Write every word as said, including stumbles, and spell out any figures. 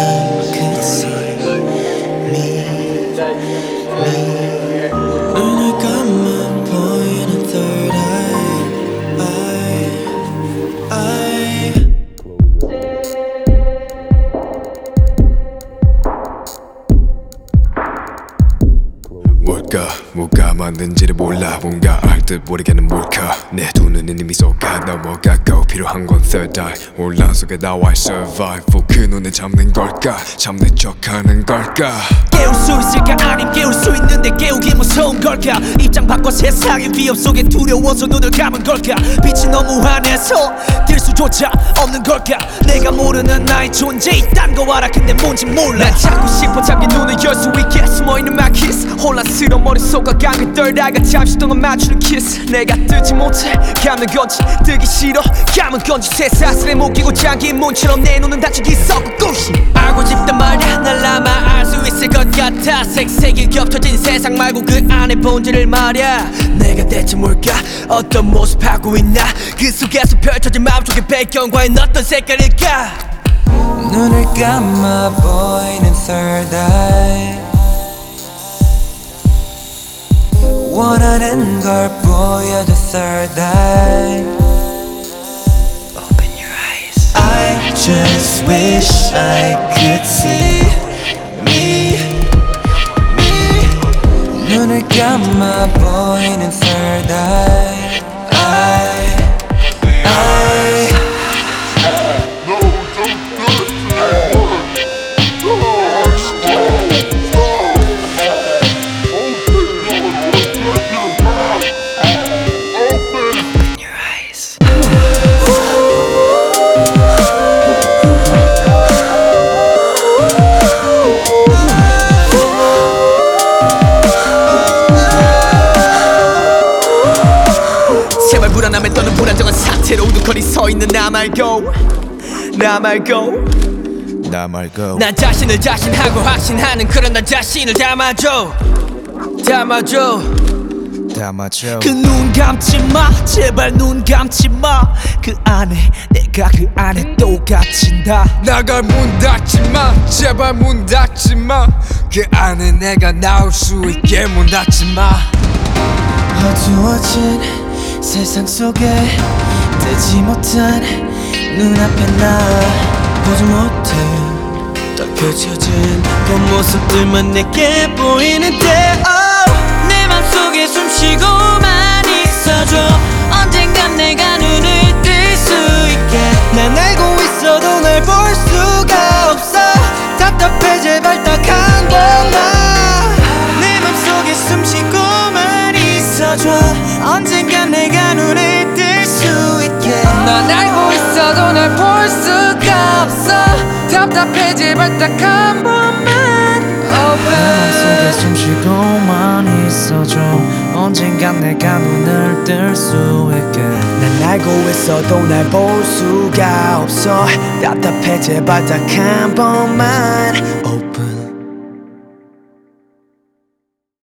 could see me, me. 눈을 감아 보이는 third eye, eye, eye. 뭘까 뭐가 맞는지를 몰라 뭔가 알 듯 모르게는 몰카 내 두 눈은 이미 속아 넘어가고 필요한 건 third eye 혼란 속에 나와의 survival 그 눈에 잡는 걸까 잡는 척하는 걸까 깨울 수 있을까 아님 깨울 수 있는데 깨우기 무서운 걸까 입장 바꿔 세상의 위협 속에 두려워서 눈을 감은 걸까 빛이 너무 환해서 들 수조차 없는 걸까 내가 모르는 나의 존재 있단 거 알아 근데 뭔지 몰라 난 찾고 싶어 자기 눈을 열 수 있게 숨어있는 my kiss 혼란스러운 머릿속과 감긴 third eye가 잠시 동안 맞추는 kiss 내가 뜨지 못해 감는 건지 뜨기 싫어 감은 건지 쇠사슬에 묶이고 잠긴 문처럼 내 눈은 닫히기 썩고 꽃이 알고 싶단 말야 날 아마 알 수 있을 것 같아 색색이 겹쳐진 세상 말고 그 안에 본질을 말야 내가 대체 뭘까 어떤 모습 하고 있나 그 속에서 펼쳐진 마음속의 배경과는 어떤 색깔일까 눈을 감아 보이는 third eye 원하는 걸 보여줘 third eye Open your eyes I just wish I could see me, me. 눈을 감아 보이는 third eye, eye, eye. 제발 불안함에 떠는 불안정한 상태로 우두커니 서있는 나 말고 나 말고 나 말고 난 자신을 자신하고 확신하는 그런 나 자신을 담아줘 담아줘 담아줘 그 눈 감지마 제발 눈 감지마 그 안에 내가 그 안에 또 갇힌다 나갈 문 닫지마 제발 문 닫지마 그 안에 내가 나올 수 있게 문 닫지마 어두워진 세상 속에 뜨지 못한 눈앞에 나 보지 못해 딱 펼쳐진 겉모습들만 내게 보이는데 oh, 내 맘속에 숨쉬고만 있어줘 언젠간 내가 눈을 뜰 수 있게 난 알고 있어도 날 볼 수가 없어 답답해 제발 딱 한 번만 내 맘속에 숨쉬고만 있어줘 언젠간 내가 눈을 뜰 수 있게 난 알고 있어도 날 볼 수가 없어 답답해 제발 딱 한 번만 oh, 내 맘속에 숨쉬고만 있어줘 언젠간 내가 눈을 뜰 수 있게 난 알고 있어도 날 볼 수가 없어 답답해 제발 딱 한 번만